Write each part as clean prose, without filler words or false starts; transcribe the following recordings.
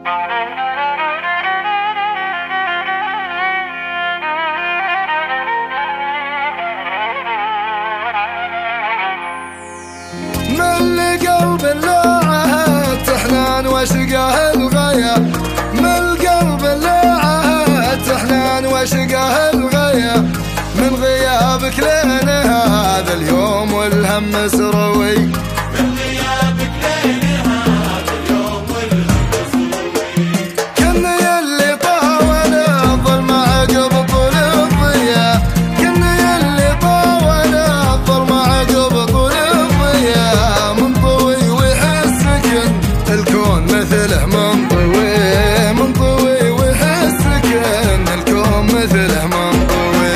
من قلب اللي تحنان وشقاه الغاية، من قلب اللي تحنان وشقاه الغاية، من غيابك لنا هذا اليوم والهم سروي، من غيابك لنا هذا اليوم والهم سروي. كنا يلي طاول الظلم عقب طول الضياء، كنا يلي طاول الظلم عقب طول الضياء، منطوي ويحسك ان الكون مثله منطوي، منطوي ويحسك ان الكون مثله منطوي.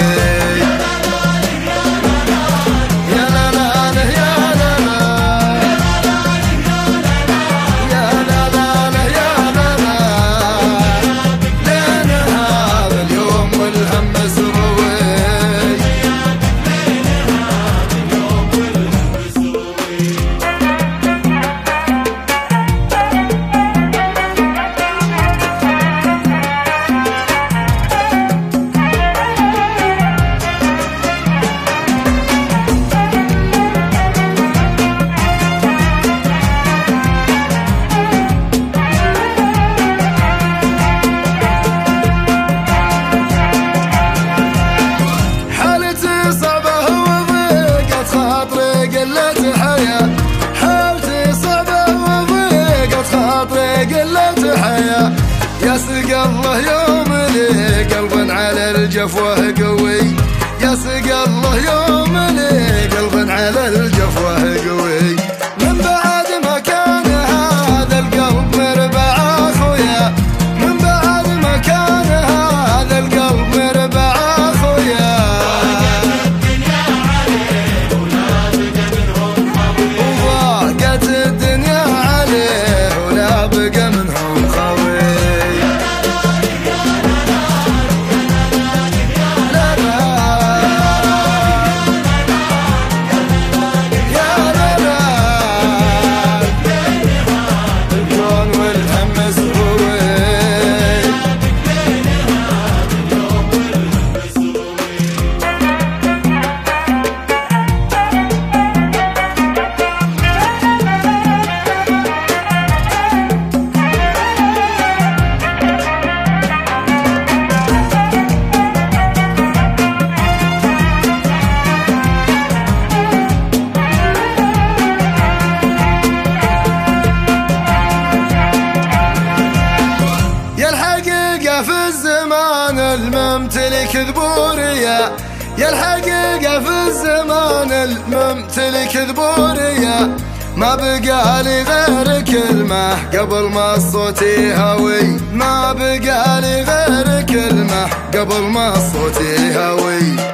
يا سقى الله يوم لي قلب على الجفوة قوي، يا سقى الله يوم لي قلب على الجفوة قوي، من بعد ما كان هذا القلب مربع اخويا، من بعد ما كان هذا القلب مربع اخويا، ضاقت الدنيا عليه ولا بقى منهم خوي. في الزمان الممتلك ذبورية، يا الحقيقة في الزمان الممتلك ذبورية، ما بقى لي غير كلمة قبل ما الصوت يهوي، ما بقى لي غير كلمة قبل ما الصوت يهوي.